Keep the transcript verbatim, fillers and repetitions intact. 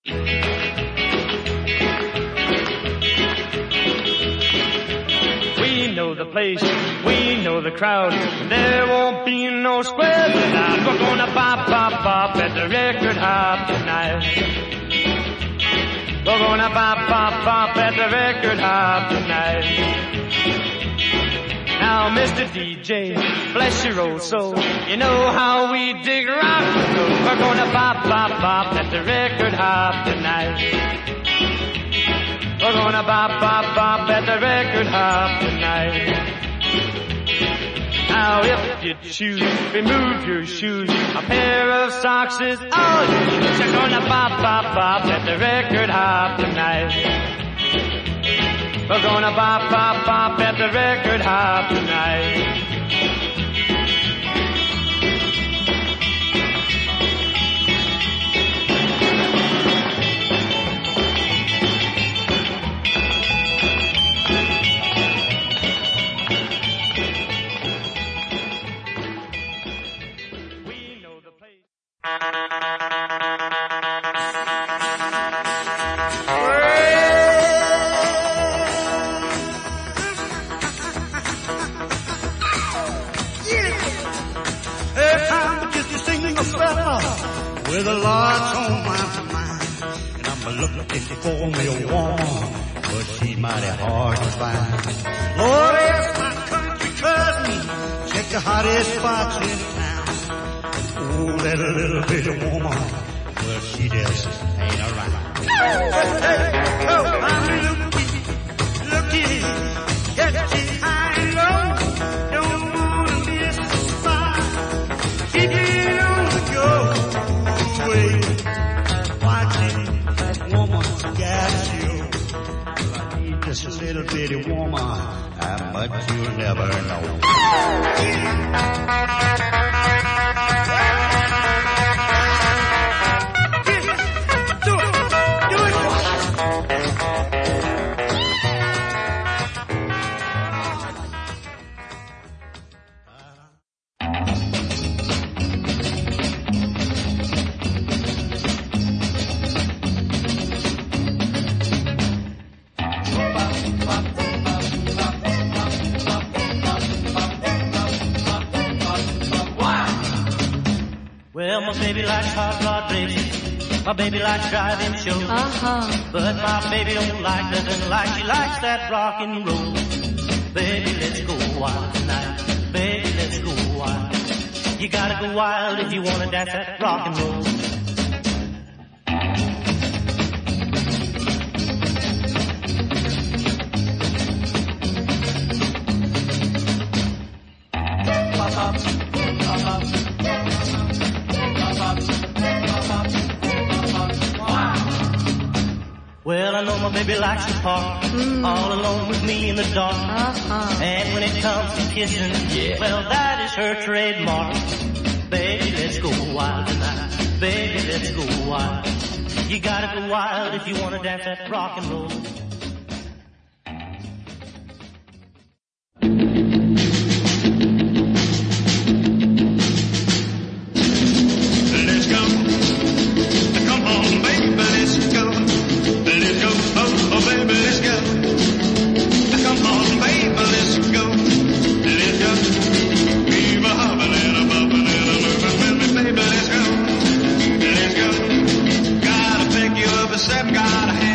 We know the place, we know the crowd. There won't be no squares allowed. We're gonna pop, pop, pop at the record hop tonight. We're gonna pop, pop, pop at the record hop tonight. Now, Mister D J, bless your old soul, you know how we dig rock and roll. We're gonna pop, pop, pop at the record hop tonight. We're gonna pop, pop, pop at the record hop tonight. Now if you choose, remove your shoes. A pair of socks is all you use. We're gonna pop, pop, pop at the record hop tonight. We're gonna pop, pop, pop at the record hop tonight. With a lot on my mind, and I'm looking for me a woman, but she's mighty hard to find. Lord, ask my country cousin, check the hottest spots in town. Oh, that little bitty woman, well, she just ain't around. Hey, hey, oh, I'm looking, looking, catching high and low. Don't wanna miss the spot. Keep it on the go. Watching that woman got you. I need just a little bitty woman, but you'll never know. Do it, do it. Well, my baby likes hot rod racing. My baby likes driving shows. Uh-huh. But my baby don't like nothing like she likes that rock and roll. Baby, let's go wild tonight. Baby, let's go wild. You gotta go wild if you wanna dance that rock and roll. Well, I know my baby likes to park, mm. all alone with me in the dark. Uh-huh. And when it comes to kissing, yeah. well, that is her trademark. Baby, let's go wild tonight. Baby, let's go wild. You gotta go wild if you wanna dance that rock and roll. Gotta